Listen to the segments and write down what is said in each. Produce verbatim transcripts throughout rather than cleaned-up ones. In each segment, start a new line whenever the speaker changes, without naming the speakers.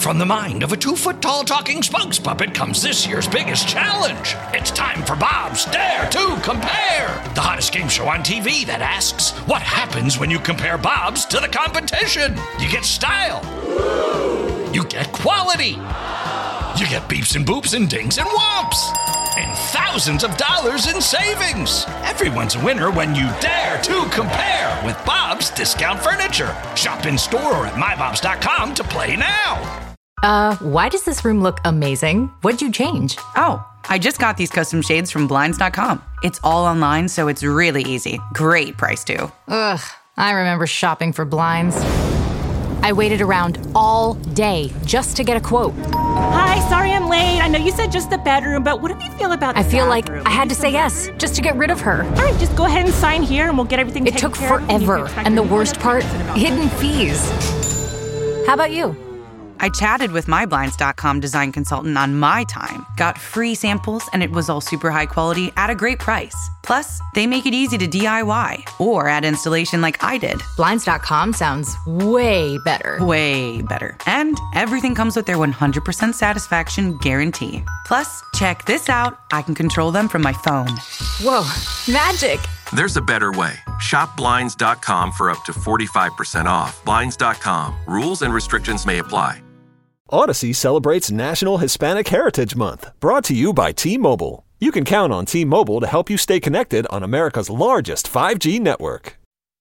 From the mind of a two-foot-tall talking spokes puppet comes this year's biggest challenge. It's time for Bob's Dare to Compare, the hottest game show on T V that asks, what happens when you compare Bobs to the competition? You get style. You get quality. You get beeps and boops and dings and whomps. And thousands of dollars in savings. Everyone's a winner when you dare to compare with Bob's Discount Furniture. Shop in store or at my bobs dot com to play now.
Uh, why does this room look amazing? What'd you change?
Oh, I just got these custom shades from blinds dot com. It's all online, so it's really easy. Great price, too.
Ugh, I remember shopping for blinds. I waited around all day just to get a quote.
Hi, sorry I'm late. I know you said just the bedroom, but what do you feel about the
I feel
bathroom?
like I had to say yes, just to get rid of her.
All right, just go ahead and sign here and we'll get everything
It
taken
took
care of.
forever, and the worst part, hidden fees. How about you?
I chatted with my blinds dot com design consultant on my time, got free samples, and it was all super high quality at a great price. Plus, they make it easy to D I Y or add installation like I did.
blinds dot com sounds way better.
Way better. And everything comes with their one hundred percent satisfaction guarantee. Plus, check this out. I can control them from my phone.
Whoa, magic.
There's a better way. Shop blinds dot com for up to forty-five percent off. blinds dot com. Rules and restrictions may apply.
Odyssey celebrates National Hispanic Heritage Month, brought to you by T-Mobile. You can count on T-Mobile to help you stay connected on America's largest five G network.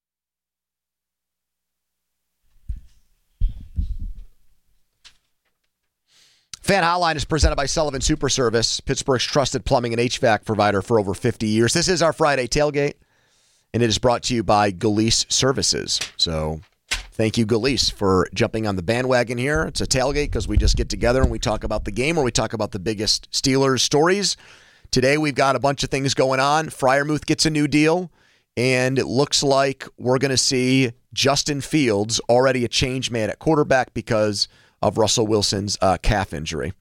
Fan Hotline is presented by Sullivan Super Service, Pittsburgh's trusted plumbing and H V A C provider for over fifty years. This is our Friday tailgate, and it is brought to you by Galise Services. So thank you, Galise, for jumping on the bandwagon here. It's a tailgate because we just get together and we talk about the game or we talk about the biggest Steelers stories. Today we've got a bunch of things going on. Freiermuth gets a new deal, and it looks like we're going to see Justin Fields, already a change man at quarterback because of Russell Wilson's uh, calf injury.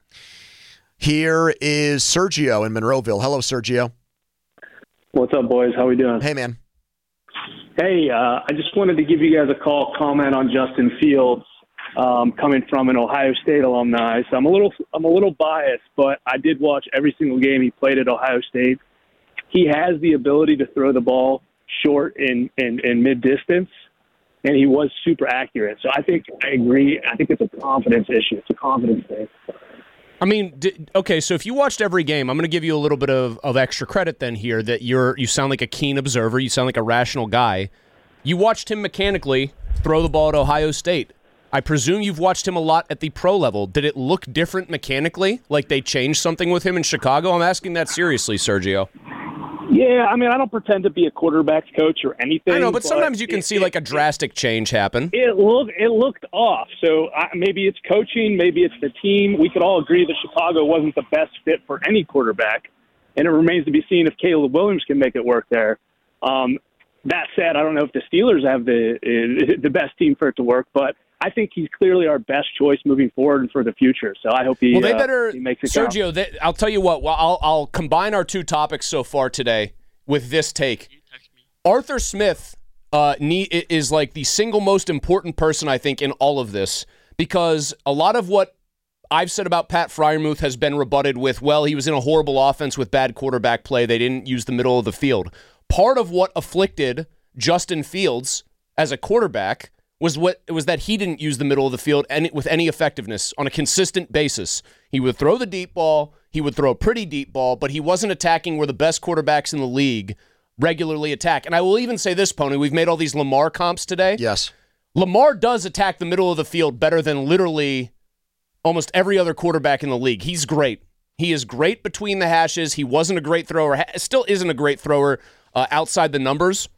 Here is Sergio in Monroeville. Hello, Sergio.
What's up, boys? How we doing?
Hey, man.
Hey, uh, I just wanted to give you guys a call, comment on Justin Fields, um, coming from an Ohio State alumni. So I'm a little, I'm a little biased, but I did watch every single game he played at Ohio State. He has the ability to throw the ball short in, in, in mid-distance, and he was super accurate. So I think I agree. I think it's a confidence issue. It's a confidence thing.
I mean, did, okay, so if you watched every game, I'm going to give you a little bit of, of extra credit then here that you're you sound like a keen observer. You sound like a rational guy. You watched him mechanically throw the ball at Ohio State. I presume you've watched him a lot at the pro level. Did it look different mechanically, like they changed something with him in Chicago? I'm asking that seriously, Sergio.
Yeah, I mean, I don't pretend to be a quarterback's coach or anything.
I know, but,
but
sometimes you can
it,
see like a drastic change happen.
It looked it looked off. So I, maybe it's coaching, maybe it's the team. We could all agree that Chicago wasn't the best fit for any quarterback, and it remains to be seen if Caleb Williams can make it work there. Um, that said, I don't know if the Steelers have the uh, the best team for it to work, but I think he's clearly our best choice moving forward and for the future. So I hope he,
well, they better,
uh, he makes it
Sergio,
count.
They, I'll tell you what, well, I'll, I'll combine our two topics so far today with this take. Arthur Smith uh, need, is like the single most important person, I think, in all of this, because a lot of what I've said about Pat Freiermuth has been rebutted with, well, he was in a horrible offense with bad quarterback play. They didn't use the middle of the field. Part of what afflicted Justin Fields as a quarterback was what was that he didn't use the middle of the field any, with any effectiveness on a consistent basis. He would throw the deep ball, he would throw a pretty deep ball, but he wasn't attacking where the best quarterbacks in the league regularly attack. And I will even say this, Pony, we've made all these Lamar comps today.
Yes.
Lamar does attack the middle of the field better than literally almost every other quarterback in the league. He's great. He is great between the hashes. He wasn't a great thrower, still isn't a great thrower uh, outside the numbers.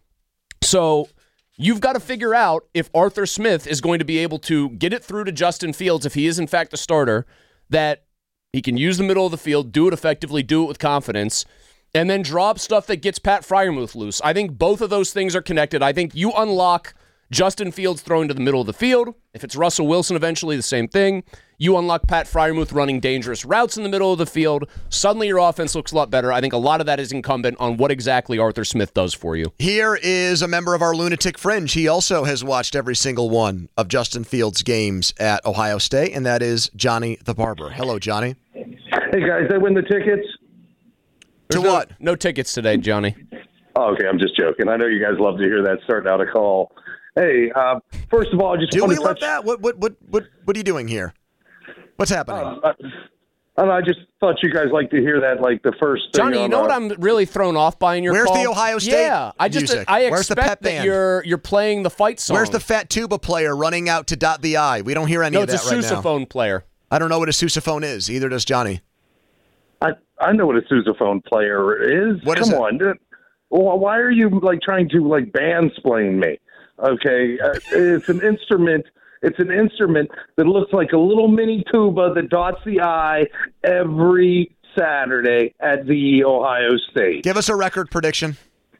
So you've got to figure out if Arthur Smith is going to be able to get it through to Justin Fields, if he is in fact a starter, that he can use the middle of the field, do it effectively, do it with confidence, and then draw up stuff that gets Pat Freiermuth loose. I think both of those things are connected. I think you unlock Justin Fields throwing to the middle of the field. If it's Russell Wilson eventually, the same thing. You unlock Pat Freiermuth running dangerous routes in the middle of the field. Suddenly your offense looks a lot better. I think a lot of that is incumbent on what exactly Arthur Smith does for you.
Here is a member of our Lunatic Fringe. He also has watched every single one of Justin Fields' games at Ohio State, and that is Johnny the Barber. Hello, Johnny.
Hey, guys, I win the tickets?
There's
to
no,
what?
No tickets today, Johnny.
Oh, okay, I'm just joking. I know you guys love to hear that starting out a call. Hey, uh, first of all, I just
Do
want
we
to
love
touch...
that? What, what, what, what, what are you doing here? What's happening?
Uh, I, I just thought you guys like to hear that, like the first thing
Johnny, you
on,
know
uh,
what I'm really thrown off by in your
Where's
call?
the Ohio State
Yeah, I just
music?
I
Where's the
expect
pep
that
band?
you're you're playing the fight song.
Where's the fat tuba player running out to dot the I? We don't hear any
no,
of that
it's a
right now.
sousaphone player.
I don't know what a sousaphone is. Either does Johnny.
I, I know what a sousaphone player is.
What
Come
is it?
on. dude. Well, why are you like trying to like mansplain me? Okay, uh, it's an instrument. It's an instrument that looks like a little mini tuba that dots the I every Saturday at the Ohio State.
Give us a record prediction.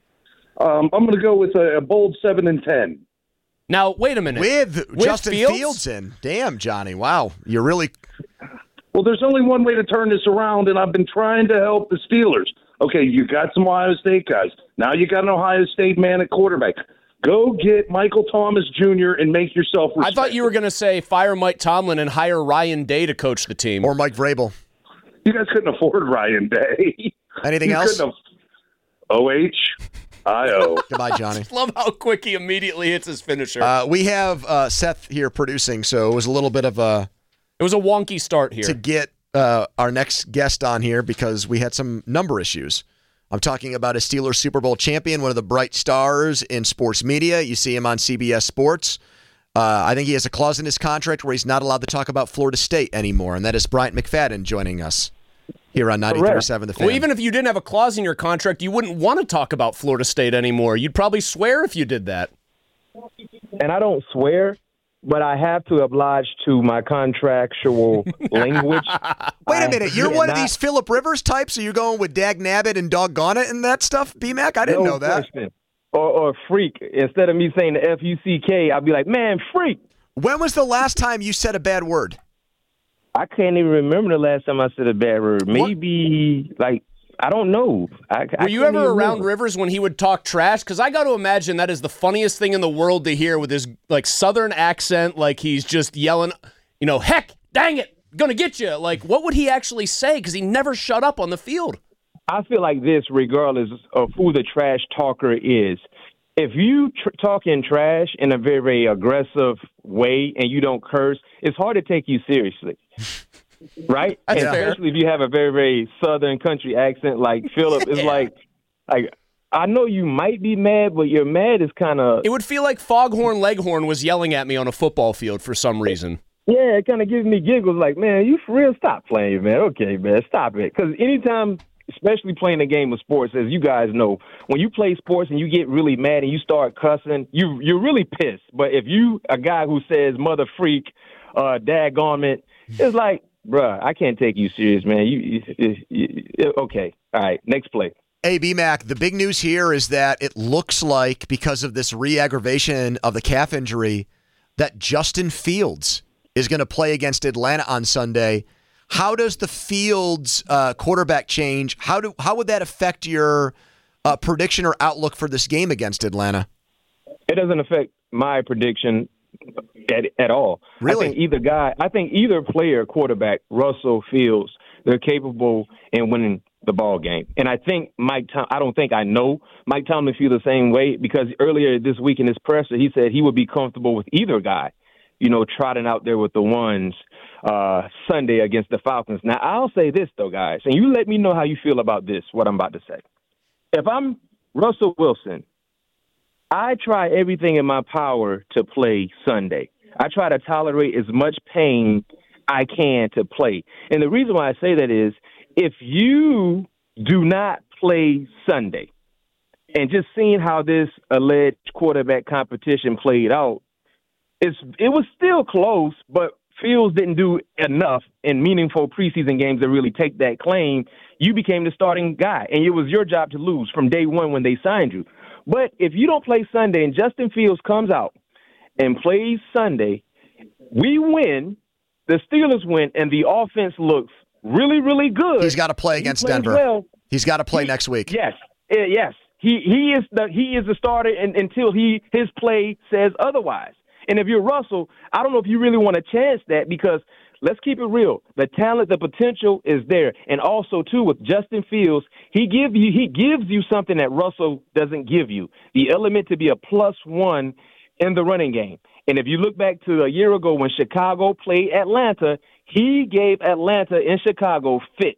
Um, I'm going to go with a, a bold seven and ten.
Now, wait a minute.
With,
With
Justin
Fields?
Fields? in. Damn, Johnny. Wow. You're really...
Well, there's only one way to turn this around, and I've been trying to help the Steelers. Okay, you got some Ohio State guys. Now you got an Ohio State man at quarterback. Go get Michael Thomas Junior and make yourself respected.
I thought you were going to say fire Mike Tomlin and hire Ryan Day to coach the team.
Or Mike Vrabel.
You guys couldn't afford Ryan Day.
Anything
you
else?
couldn't have- O H I O.
Goodbye, Johnny.
Love how quick he immediately hits his finisher.
Uh, we have uh, Seth here producing, so it was a little bit of a...
It was a wonky start here.
To get uh, our next guest on here because we had some number issues. I'm talking about a Steelers Super Bowl champion, one of the bright stars in sports media. You see him on C B S Sports. Uh, I think he has a clause in his contract where he's not allowed to talk about Florida State anymore, and that is Bryant McFadden joining us here on ninety-three point seven The Fan.
Well, even if you didn't have a clause in your contract, you wouldn't want to talk about Florida State anymore. You'd probably swear if you did that.
And I don't swear, but I have to oblige to my contractual language.
Wait a minute. You're
I
one of
cannot-
these Phillip Rivers types? Are you going with Dag Nabbit and Doggone It and that stuff, B-Mac? I didn't
No
know that.
question. Or, or freak. Instead of me saying the F U C K, I'd be like, man, freak.
When was the last time you said a bad word?
I can't even remember the last time I said a bad word. Maybe, like, I don't know. I,
Were you ever around Rivers when he would talk trash? Because I got to imagine that is the funniest thing in the world to hear with his like Southern accent, like he's just yelling, you know, heck, dang it, gonna get you. Like, what would he actually say? Because he never shut up on the field.
I feel like this, regardless of who the trash talker is. If you tr- talk in trash in a very, very aggressive way and you don't curse, it's hard to take you seriously. Right?
That's
and
fair.
especially if you have a very, very southern country accent like Philip. It's like, like, I know you might be mad, but your mad is kind of...
It would feel like Foghorn Leghorn was yelling at me on a football field for some reason.
Yeah, it kind of gives me giggles like, man, you for real? Stop playing, man. Okay, man, stop it. Because anytime, especially playing a game of sports, as you guys know, when you play sports and you get really mad and you start cussing, you, you're really pissed. But if you, a guy who says mother freak, uh, daggone, it's like, bruh, I can't take you serious, man. You, you, you, you okay? All right, next play.
Hey, B-Mac, the big news here is that it looks like because of this re-aggravation of the calf injury that Justin Fields is going to play against Atlanta on Sunday. How does the Fields uh, quarterback change? How do how would that affect your uh, prediction or outlook for this game against Atlanta?
It doesn't affect my prediction at at all.
Really?
I think either guy, I think either player, quarterback, Russell, Fields, they're capable in winning the ball game. And I think Mike Tom, I don't think I know Mike Tomlin feel the same way because earlier this week in his presser, he said he would be comfortable with either guy, you know, trotting out there with the ones uh, Sunday against the Falcons. Now, I'll say this, though, guys, and you let me know how you feel about this, what I'm about to say. If I'm Russell Wilson, I try everything in my power to play Sunday. I try to tolerate as much pain I can to play. And the reason why I say that is if you do not play Sunday, and just seeing how this alleged quarterback competition played out, it's, it was still close, but Fields didn't do enough in meaningful preseason games to really take that claim. You became the starting guy, and it was your job to lose from day one when they signed you. But if you don't play Sunday and Justin Fields comes out and plays Sunday, we win, the Steelers win, and the offense looks really, really good.
He's got to play against Denver.
Well.
He's got to play
he,
next week.
Yes, uh, yes. He he is the he is the starter in, until he his play says otherwise. And if you're Russell, I don't know if you really want to chance that because let's keep it real. The talent, the potential is there, and also too with Justin Fields, he give you he gives you something that Russell doesn't give you: the element to be a plus one in the running game. And if you look back to a year ago when Chicago played Atlanta, he gave Atlanta in Chicago fits.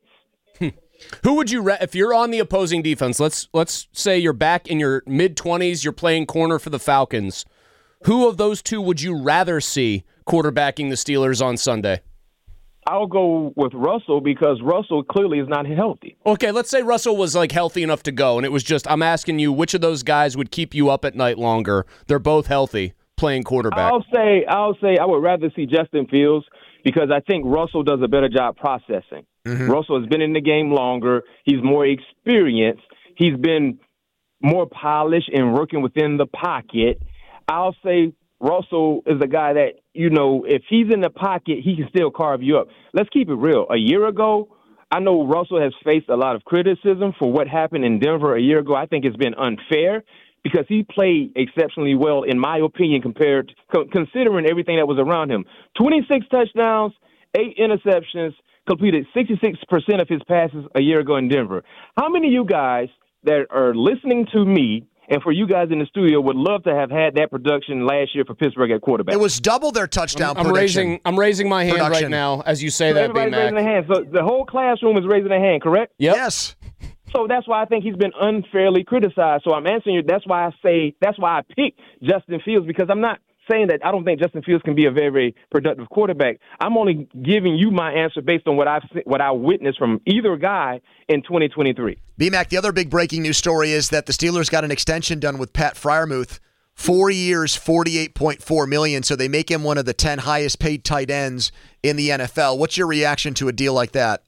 Who would you ra- if you're on the opposing defense? Let's let's say you're back in your mid twenties, you're playing corner for the Falcons. Who of those two would you rather see quarterbacking the Steelers on Sunday?
I'll go with Russell because Russell clearly is not healthy.
Okay, let's say Russell was like healthy enough to go, and it was just I'm asking you which of those guys would keep you up at night longer. They're both healthy playing quarterback.
I'll say I'll say I would rather see Justin Fields because I think Russell does a better job processing. Mm-hmm. Russell has been in the game longer. He's more experienced. He's been more polished and working within the pocket. I'll say Russell is a guy that, you know, if he's in the pocket, he can still carve you up. Let's keep it real. A year ago, I know Russell has faced a lot of criticism for what happened in Denver a year ago. I think it's been unfair because he played exceptionally well, in my opinion, compared to, considering everything that was around him. twenty-six touchdowns, eight interceptions, completed sixty-six percent of his passes a year ago in Denver. How many of you guys that are listening to me and for you guys in the studio would love to have had that production last year for Pittsburgh at quarterback?
It was double their touchdown
I'm, I'm raising I'm raising my hand
production.
right now as you say
so
that,
everybody's
B-Mac.
raising their hand. So the whole classroom is raising their hand, correct?
Yep.
Yes.
So that's why I think he's been unfairly criticized. So I'm answering you. That's why I say that's why I picked Justin Fields because I'm not saying that I don't think Justin Fields can be a very, very productive quarterback. I'm only giving you my answer based on what I've what I witnessed from either guy in twenty twenty-three.
B-Mac, the other big breaking news story is that the Steelers got an extension done with Pat Freiermuth. Four years, forty-eight point four million dollars, so they make him one of the ten highest paid tight ends in the N F L. What's your reaction to a deal like that?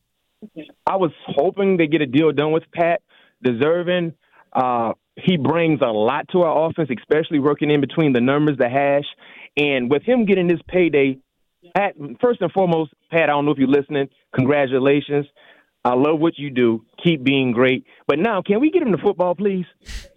I was hoping to get a deal done with Pat, deserving. Uh, he brings a lot to our offense, especially working in between the numbers, the hash. And with him getting this payday, Pat, first and foremost, Pat, I don't know if you're listening, congratulations. I love what you do. Keep being great. But now, can we get him to football, please?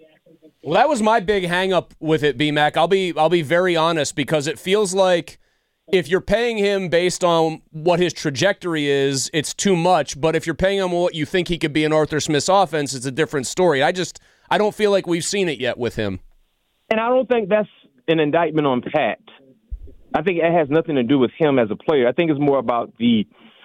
Well, that was my big hang-up with it, B-Mac. I'll be I'll be very honest because it feels like if you're paying him based on what his trajectory is, it's too much. But if you're paying him what you think he could be in Arthur Smith's offense, it's a different story. I just I don't feel like we've seen it yet with him.
And I don't think that's an indictment on Pat. I think it has nothing to do with him as a player. I think it's more about the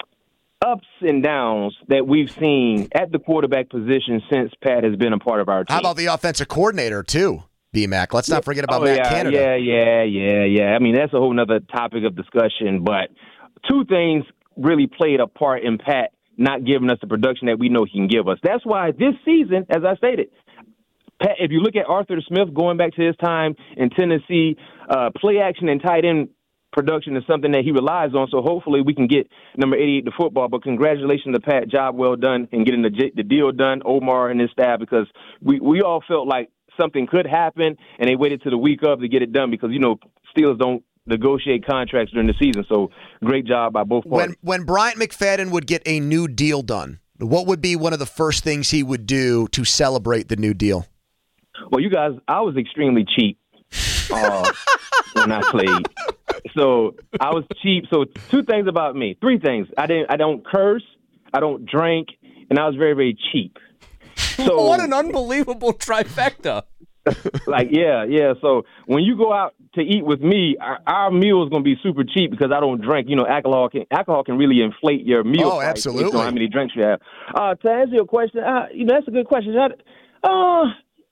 ups and downs that we've seen at the quarterback position since Pat has been a part of our team.
How about the offensive coordinator, too, B-Mac? Let's not forget about
oh,
Matt
yeah,
Canada.
Yeah, yeah, yeah, yeah. I mean, that's a whole other topic of discussion. But two things really played a part in Pat not giving us the production that we know he can give us. That's why this season, as I stated, Pat, if you look at Arthur Smith going back to his time in Tennessee, uh, play action and tight end production is something that he relies on. So hopefully we can get number eighty-eight to football. But congratulations to Pat. Job well done in getting the, the deal done, Omar and his staff, because we, we all felt like something could happen, and they waited to the week of to get it done because, you know, Steelers don't negotiate contracts during the season. So great job by both parties.
When, when Bryant McFadden would get a new deal done, what would be one of the first things he would do to celebrate the new deal?
Well, you guys, I was extremely cheap uh, when I played. So I was cheap. So two things about me, three things. I didn't. I don't curse. I don't drink, and I was very, very cheap. So
what an unbelievable trifecta!
Like, yeah, yeah. So when you go out to eat with me, our, our meal is going to be super cheap because I don't drink. You know, alcohol can alcohol can really inflate your meal.
Oh,
price
absolutely.
based on how many drinks you have. Uh, to answer your question, uh, you know, that's a good question. Uh,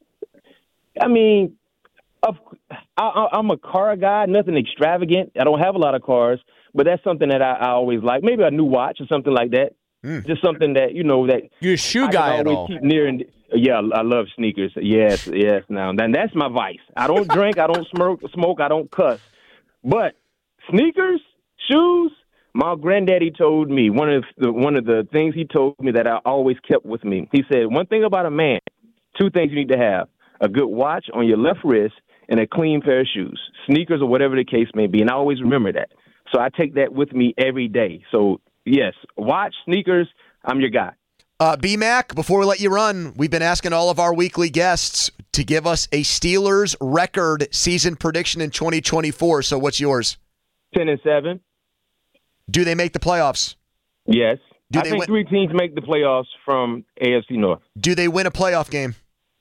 I mean. Of, I, I'm a car guy, nothing extravagant. I don't have a lot of cars, but that's something that I, I always like. Maybe a new watch or something like that. Mm. Just something that, you know, that
you're a shoe
I
guy
can
at
always
all.
Keep near and, yeah, I love sneakers. Yes, yes. Now, then that's my vice. I don't drink, I don't smoke, smoke, I don't cuss. But sneakers, shoes. My granddaddy told me one of the one of the things he told me that I always kept with me. He said one thing about a man, two things you need to have: a good watch on your left wrist and a clean pair of shoes, sneakers or whatever the case may be. And I always remember that. So I take that with me every day. So, yes, watch, sneakers, I'm your guy.
Uh, B-Mac, before we let you run, we've been asking all of our weekly guests to give us a Steelers record season prediction in twenty twenty-four. So what's yours?
ten and seven.
Do they make the playoffs?
Yes.
Do
I
they
think
win-
three teams make the playoffs from A F C North.
Do they win a playoff game?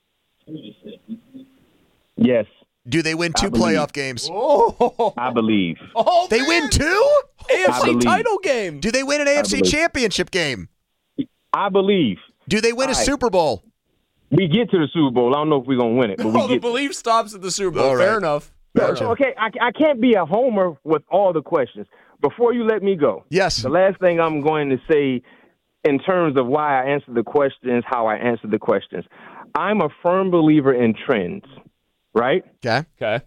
Yes.
Do they win two
I believe.
playoff games?
Oh,
I believe.
oh
They
man.
win two?
A F
I
C
believe.
title game.
Do they win an A F C
believe.
championship game?
I believe.
Do they win a
All right.
Super Bowl?
We get to the Super Bowl. I don't know if we're going to win it, but we
Oh, the
get
belief stops at the Super Bowl.
All
Fair
right.
enough.
Gotcha.
Okay, I, I can't be a homer with all the questions. Before you let me go,
Yes.
the last thing I'm going to say in terms of why I answer the questions, how I answer the questions, I'm a firm believer in trends, right?
Okay.
Okay.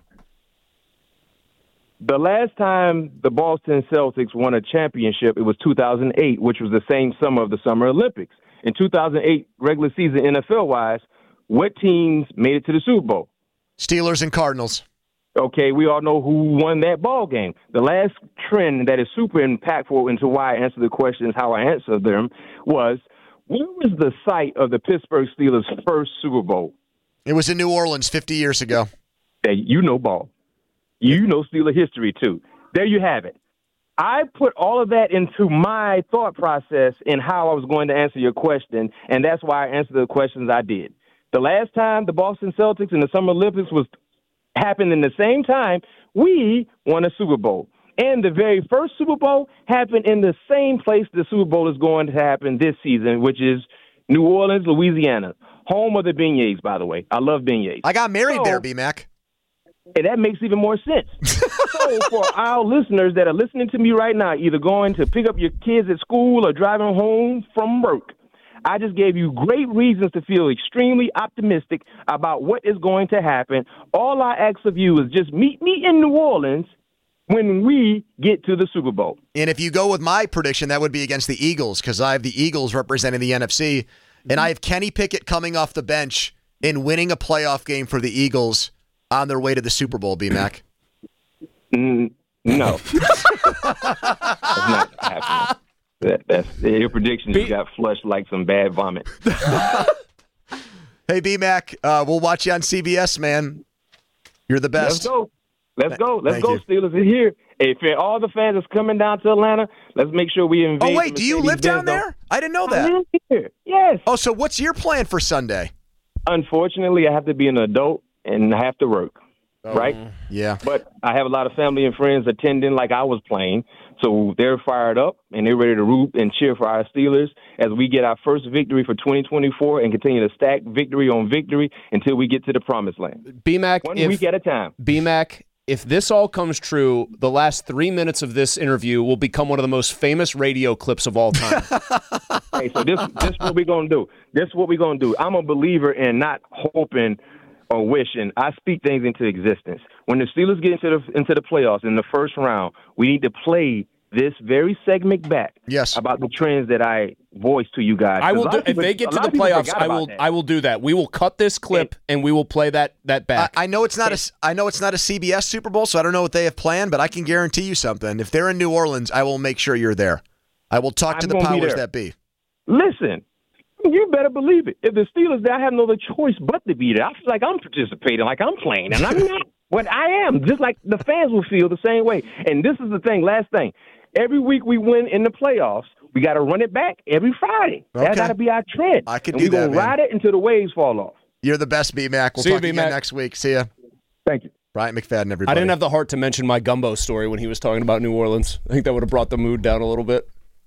The last time the Boston Celtics won a championship, it was two thousand eight, which was the same summer of the Summer Olympics. In two thousand eight, regular season N F L-wise, what teams made it to the Super Bowl?
Steelers and Cardinals.
Okay, we all know who won that ball game. The last trend that is super impactful into why I answer the questions, how I answer them, was where was the site of the Pittsburgh Steelers' first Super Bowl?
It was in New Orleans fifty years ago.
Hey, you know ball. You know Steeler history, too. There you have it. I put all of that into my thought process in how I was going to answer your question, and that's why I answered the questions I did. The last time the Boston Celtics in the Summer Olympics was happened in the same time, we won a Super Bowl. And the very first Super Bowl happened in the same place the Super Bowl is going to happen this season, which is New Orleans, Louisiana. Home of the beignets, by the way. I love beignets.
I got married
So-
there, B-Mac.
And that makes even more sense. So for our listeners that are listening to me right now, either going to pick up your kids at school or driving home from work, I just gave you great reasons to feel extremely optimistic about what is going to happen. All I ask of you is just meet me in New Orleans when we get to the Super Bowl.
And if you go with my prediction, that would be against the Eagles because I have the Eagles representing the N F C, and I have Kenny Pickett coming off the bench and winning a playoff game for the Eagles on their way to the Super Bowl, B-Mac.
Mm, no. That's not happening. That, that's, your prediction just got flushed like some bad vomit.
Hey, B-Mac, uh, we'll watch you on C B S, man. You're the best.
Let's go. Let's go. Let's
Thank
go,
you.
Steelers are here. Hey, for all the fans that's coming down to Atlanta, let's make sure we invade.
Oh, wait,
the
do you live down
Mercedes-Benz
there? I didn't know
Dome. I
that.
live here. Yes.
Oh, so what's your plan for Sunday?
Unfortunately, I have to be an adult and I have to work, right?
Yeah.
But I have a lot of family and friends attending like I was playing, so they're fired up and they're ready to root and cheer for our Steelers as we get our first victory for twenty twenty-four and continue to stack victory on victory until we get to the promised land.
B-Mac,
One
if,
week at a time.
B-Mac, if this all comes true, the last three minutes of this interview will become one of the most famous radio clips of all time.
Hey, so this this is what we're gonna do. This is what we're gonna do. I'm a believer in not hoping or wishing. I speak things into existence. When the Steelers get into the into the playoffs in the first round, we need to play this very segment back.
Yes.
About the trends that I voiced to you guys.
I
'Cause a
will
lot
do,
of
if
people-
they get
a
to
lot
the
of people
playoffs.
forgot
I
about
will
that.
I will do that. We will cut this clip and we will play that that back.
I, I know it's not a I know it's not a C B S Super Bowl, so I don't know what they have planned, but I can guarantee you something. If they're in New Orleans, I will make sure you're there. I will talk to
I'm
the
gonna be
powers
there.
that be.
Listen, you better believe it. If the Steelers, I have no other choice but to be there. I feel like I'm participating, like I'm playing, and I'm not. What I am, just like the fans will feel the same way. And this is the thing, last thing. Every week we win in the playoffs, we got to run it back every Friday.
Okay.
That got to be our trend.
I could
and
do
we're
that,
gonna
man.
ride it until the waves fall off.
You're the best, B-Mac. We'll
See you,
talk again
B-Mac.
next week. See ya.
Thank you.
Bryant McFadden, everybody.
I didn't have the heart to mention my gumbo story when he was talking about New Orleans. I think that would have brought the mood down a little bit.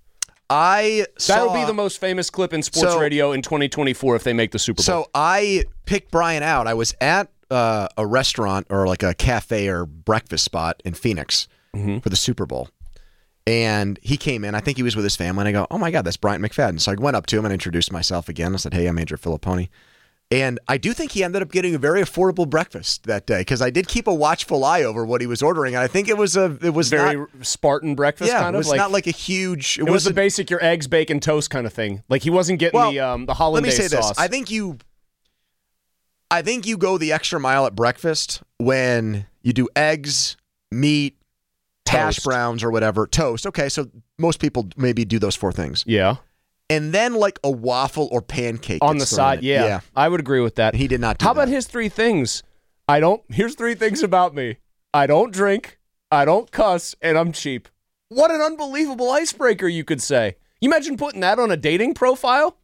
I saw,
That'll be the most famous clip in sports
So-
radio in twenty twenty-four if they make the Super Bowl.
So I picked Brian out. I was at uh, a restaurant or like a cafe or breakfast spot in Phoenix
Mm-hmm.
for the Super Bowl. And he came in. I think he was with his family. And I go, oh, my God, that's Bryant McFadden. So I went up to him and introduced myself again. I said, hey, I'm Andrew Filipponi. And I do think he ended up getting a very affordable breakfast that day because I did keep a watchful eye over what he was ordering. And I think it was a it was
Very
not,
Spartan breakfast
yeah,
kind
it
of
was
like
not like a huge. It,
it was the
wasn't-
basic your eggs, bacon, toast kind of thing. Like he wasn't getting
Well,
the um, the
Let
hollandaise
me say
sauce.
this: I think you, I think you go the extra mile at breakfast when you do eggs, meat, hash browns or whatever, toast. Okay, so most people maybe do those four things.
Yeah.
And then like a waffle or pancake
on the
gets thrown
side.
in.
Yeah,
yeah,
I would agree with that.
he did not do
How
that.
about his three things? I don't. Here's three things about me. I don't drink. I don't cuss, and I'm cheap. What an unbelievable icebreaker, you could say. You imagine putting that on a dating profile?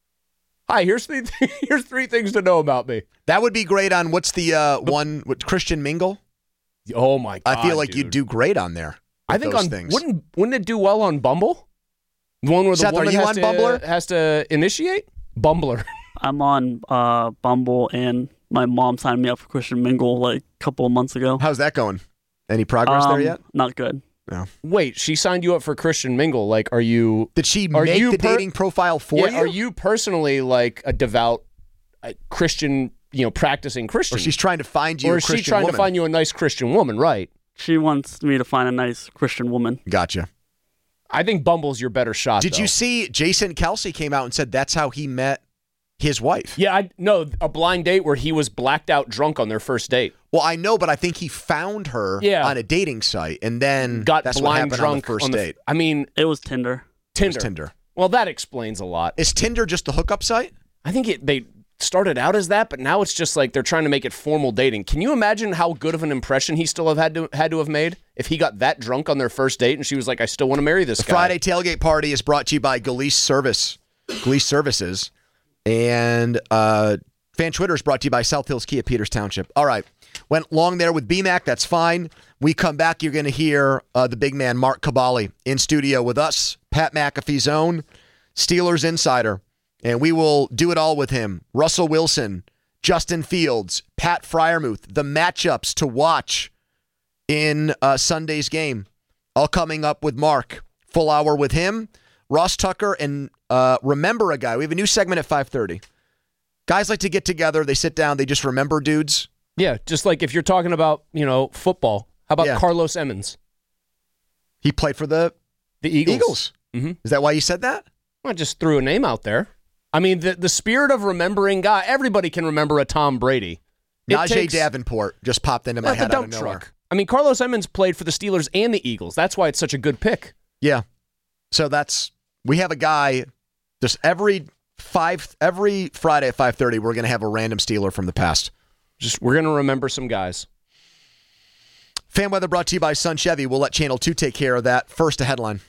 Hi, here's three. Th- here's three things to know about me.
That would be great on what's the uh, one with Christian Mingle?
Oh my god!
I feel like
dude.
you'd do great on there.
I think
those
on
things.
wouldn't wouldn't it do well on Bumble? The one where the
Seth,
woman
are you
has
on
to,
Bumbler?
has to initiate? Bumbler.
I'm on uh, Bumble, and my mom signed me up for Christian Mingle like a couple of months ago.
How's that going? Any progress
um,
there yet?
Not good.
No.
Wait, she signed you up for Christian Mingle. Like, are you?
Did she
are
make
you
the
per-
dating profile for
yeah,
you?
Are you personally like a devout uh, Christian, you know, practicing Christian?
Or she's trying to find you
or
a
is
Christian
she trying
woman?
to find you a nice Christian woman, right?
She wants me to find a nice Christian woman.
Gotcha.
I think Bumble's your better shot.
Did
though.
you see Jason Kelsey came out and said that's how he met his wife?
Yeah, I no a blind date where he was blacked out drunk on their first date.
Well, I know, but I think he found her
Yeah.
on a dating site, and then
Got
that's what
blind
happened
drunk
on the first
on the,
date.
I mean,
It was Tinder.
Tinder.
It was Tinder.
Well, that explains a lot.
Is Tinder just a hookup site?
I think it they started out as that, but now it's just like they're trying to make it formal dating. Can you imagine how good of an impression he still have had to had to have made if he got that drunk on their first date and she was like, "I still want to marry this
The
guy."
Friday tailgate party is brought to you by Galease Service, Galease Services, and uh, fan Twitter is brought to you by South Hills Kia Peters Township. All right, went long there with B Mac. That's fine. We come back. You're going to hear uh, the big man Mark Cabali in studio with us, Pat McAfee's own Steelers insider. And we will do it all with him. Russell Wilson, Justin Fields, Pat Freiermuth, the matchups to watch in uh, Sunday's game. All coming up with Mark. Full hour with him, Ross Tucker, and uh, remember a guy. We have a new segment at five thirty. Guys like to get together. They sit down. They just remember dudes.
Yeah, just like if you're talking about, you know, football. How about
Yeah.
Carlos Emmons?
He played for the
The Eagles.
Eagles.
Mm-hmm.
Is that why you said that?
I just threw a name out there. I mean, the the spirit of remembering guy. Everybody can remember a Tom Brady. It
Najee
takes-
Davenport just popped into my
Not the
head out of
dump
nowhere.
truck. I mean, Carlos Emmons played for the Steelers and the Eagles. That's why it's such a good pick.
Yeah. So that's we have a guy just every five every Friday at five thirty. We're going to have a random Steeler from the past.
Just we're gonna remember some guys.
Fan weather brought to you by Sun Chevy. We'll let Channel Two take care of that. First, a headline.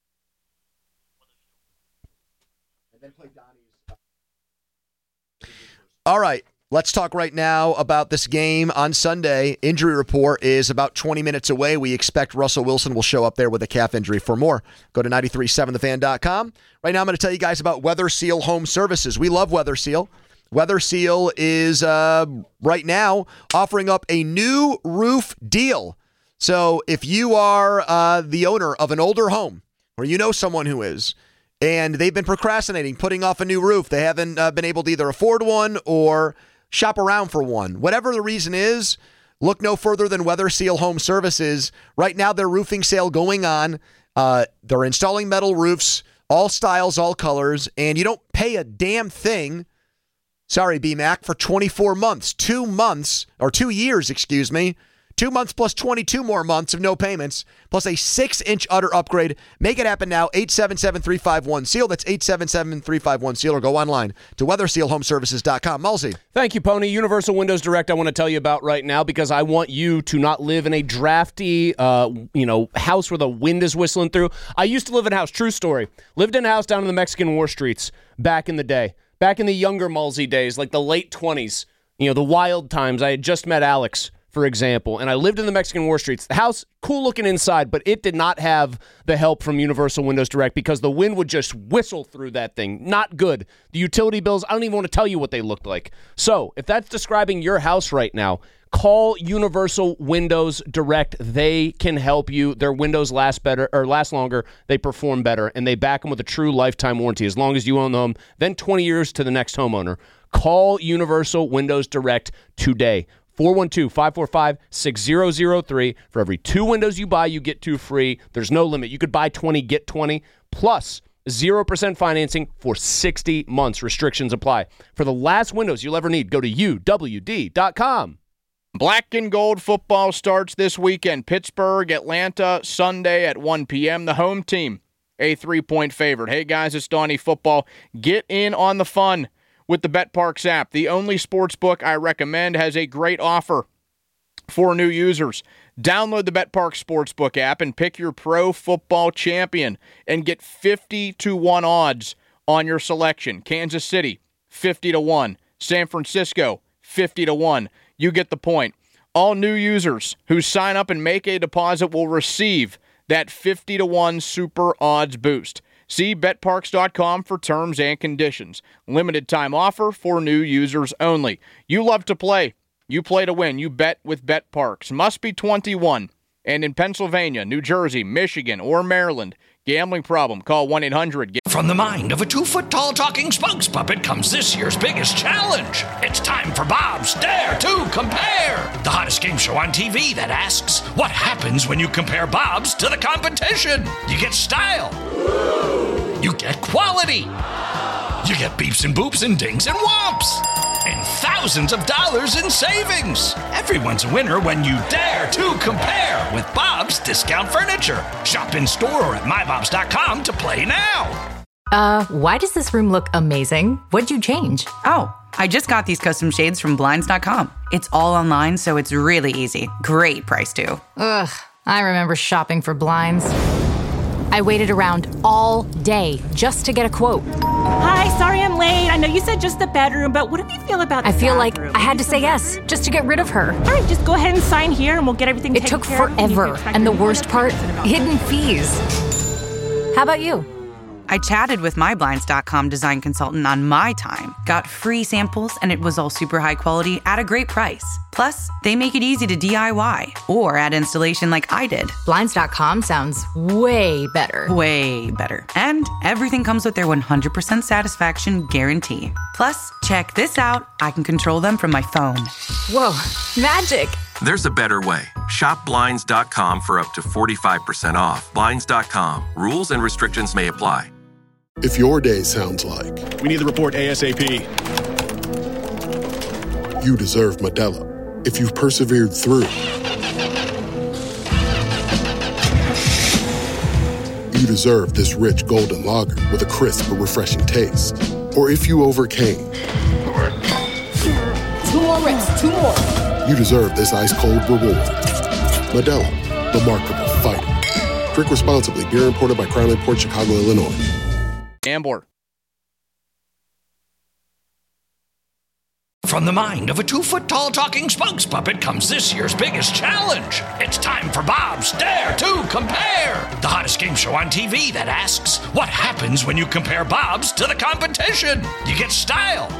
All right, let's talk right now about this game on Sunday. Injury report is about twenty minutes away. We expect Russell Wilson will show up there with a calf injury. For more, go to nine three seven the fan dot com. Right now, I'm going to tell you guys about Weather Seal Home Services. We love Weather Seal. Weather Seal is uh, right now offering up a new roof deal. So if you are uh, the owner of an older home, or you know someone who is, and they've been procrastinating, putting off a new roof. They haven't uh, been able to either afford one or shop around for one. Whatever the reason is, look no further than Weather Seal Home Services. Right now, their roofing sale going on. Uh, they're installing metal roofs, all styles, all colors, and you don't pay a damn thing. Sorry, B Mac, for twenty-four months. Two months, or two years, excuse me. Two months plus twenty-two more months of no payments, plus a six-inch utter upgrade. Make it happen now. eight seven seven, three five one, S E A L. That's eight seven seven, three five one, S E A L. Or go online to weather seal home services dot com. Mulsey.
Thank you, Pony. Universal Windows Direct I want to tell you about right now because I want you to not live in a drafty, uh, you know, house where the wind is whistling through. I used to live in a house, true story. Lived in a house down in the Mexican War streets back in the day. Back in the younger Mulsey days, like the late twenties, you know, the wild times. I had just met Alex, for example, and I lived in the Mexican War streets. The house, cool looking inside, but it did not have the help from Universal Windows Direct because the wind would just whistle through that thing. Not good. The utility bills, I don't even want to tell you what they looked like. So if that's describing your house right now, call Universal Windows Direct. They can help you. Their windows last better or last longer. They perform better, and they back them with a true lifetime warranty as long as you own them. Then twenty years to the next homeowner. Call Universal Windows Direct today. four one two, five four five, six zero zero three. For every two windows you buy, you get two free. There's no limit. You could buy twenty, get twenty, plus zero percent financing for sixty months. Restrictions apply. For the last windows you'll ever need, go to U W D dot com.
Black and gold football starts this weekend. Pittsburgh, Atlanta, Sunday at one p.m. The home team, a three-point favorite. Hey, guys, it's Donnie Football. Get in on the fun with the BetParx app. The only sports book I recommend has a great offer for new users. Download the BetParx Sportsbook app and pick your pro football champion and get fifty to one odds on your selection. Kansas City, fifty to one. San Francisco, fifty to one. You get the point. All new users who sign up and make a deposit will receive that fifty to one super odds boost. See bet parx dot com for terms and conditions. Limited time offer for new users only. You love to play. You play to win. You bet with BetParx. Must be twenty-one. And in Pennsylvania, New Jersey, Michigan, or Maryland, gambling problem, call one eight hundred.
From the mind of a two-foot-tall talking spokes puppet comes this year's biggest challenge. It's time for Bob's Dare to Compare, the hottest game show on T V that asks, what happens when you compare Bob's to the competition? You get style. You get quality. You get beeps and boops and dings and whomps. And thousands of dollars in savings. Everyone's a winner when you dare to compare with Bob's Discount Furniture. Shop in store or at my bobs dot com to play now.
Uh, why does this room look amazing? What'd you change?
Oh, I just got these custom shades from blinds dot com. It's all online, so it's really easy. Great price, too.
Ugh, I remember shopping for blinds. I waited around all day just to get a quote.
Hi, sorry I'm late. I know you said just the bedroom, but what do you feel about the
I feel
bathroom?
like I had to say yes just to get rid of her.
All right, just go ahead and sign here and we'll get everything
It
taken
took
care of.
forever, and the worst part, hidden fees. How about you?
I chatted with my blinds dot com design consultant on my time, got free samples, and it was all super high quality at a great price. Plus, they make it easy to D I Y or add installation like I did.
blinds dot com sounds way better.
Way better. And everything comes with their one hundred percent satisfaction guarantee. Plus, check this out. I can control them from my phone.
Whoa, magic.
There's a better way. Shop Blinds dot com for up to forty-five percent off. Blinds dot com. Rules and restrictions may apply.
If your day sounds like,
we need the report ASAP.
You deserve Modelo. If you've persevered through, you deserve this rich golden lager with a crisp but refreshing taste. Or if you overcame,
Two more reps, two more.
you deserve this ice-cold reward. Modelo, the Remarkable Fighter. Drink responsibly. Beer imported by Crown Imports, Chicago, Illinois.
Gambler.
From the mind of a two-foot-tall talking spokes puppet comes this year's biggest challenge. It's time for Bob's Dare to Compare, the hottest game show on T V that asks, what happens when you compare Bob's to the competition? You get style.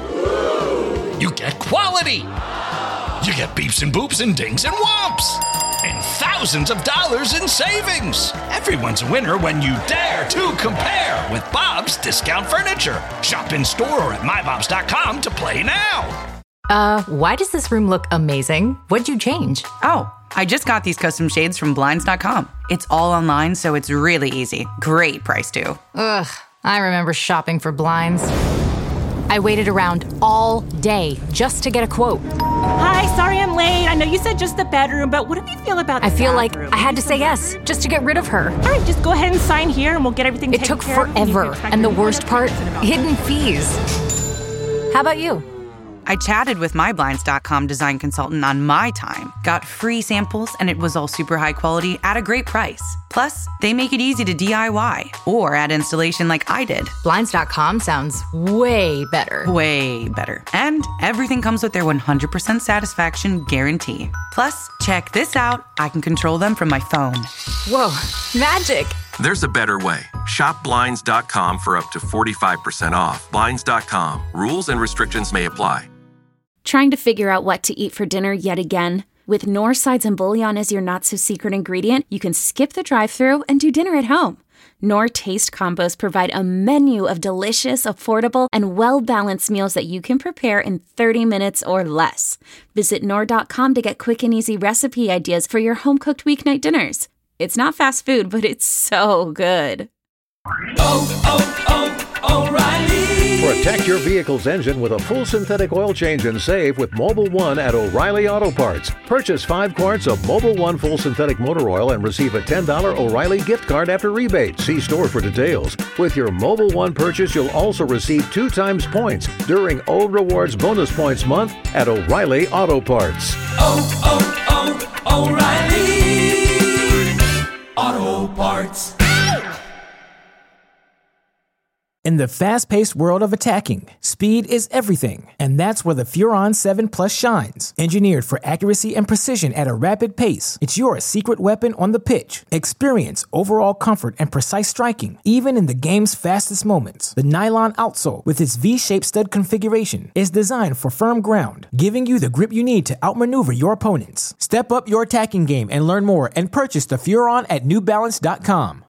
You get quality. You get beeps and boops and dings and whomps. And thousands of dollars in savings. Everyone's a winner when you dare to compare with Bob's Discount Furniture. Shop in store or at my bobs dot com to play now.
Uh, why does this room look amazing? What'd you change?
Oh, I just got these custom shades from blinds dot com. It's all online, so it's really easy. Great price, too.
Ugh, I remember shopping for blinds. I waited around all day just to get a quote.
Hi, sorry I'm late. I know you said just the bedroom, but what do you feel about the
I feel
bathroom?
like I had to say yes just to get rid of her.
All right, just go ahead and sign here and we'll get everything
It
taken
took
care of.
forever, and the worst part, hidden fees. How about you?
I chatted with my blinds dot com design consultant on my time, got free samples, and it was all super high quality at a great price. Plus, they make it easy to D I Y or add installation like I did.
blinds dot com sounds way better.
Way better. And everything comes with their one hundred percent satisfaction guarantee. Plus, check this out. I can control them from my phone.
Whoa, magic.
There's a better way. Shop Blinds dot com for up to forty-five percent off. Blinds dot com. Rules and restrictions may apply.
Trying to figure out what to eat for dinner yet again? With Knorr Sides and Bouillon as your not-so-secret ingredient, you can skip the drive-thru and do dinner at home. Knorr Taste Combos provide a menu of delicious, affordable, and well-balanced meals that you can prepare in thirty minutes or less. Visit Knorr dot com to get quick and easy recipe ideas for your home-cooked weeknight dinners. It's not fast food, but it's so good.
Oh, oh, oh, O'Reilly.
For a
Protect your vehicle's engine with a full synthetic oil change and save with Mobil one at O'Reilly Auto Parts. Purchase five quarts of Mobil one full synthetic motor oil and receive a ten dollars O'Reilly gift card after rebate. See store for details. With your Mobil one purchase, you'll also receive two times points during O Rewards Bonus Points Month at O'Reilly Auto Parts.
Oh, oh, oh, O'Reilly Auto Parts.
In the fast-paced world of attacking, speed is everything, and that's where the Furon seven Plus shines. Engineered for accuracy and precision at a rapid pace, it's your secret weapon on the pitch. Experience overall comfort and precise striking, even in the game's fastest moments. The nylon outsole, with its V-shaped stud configuration, is designed for firm ground, giving you the grip you need to outmaneuver your opponents. Step up your attacking game and learn more and purchase the Furon at New Balance dot com.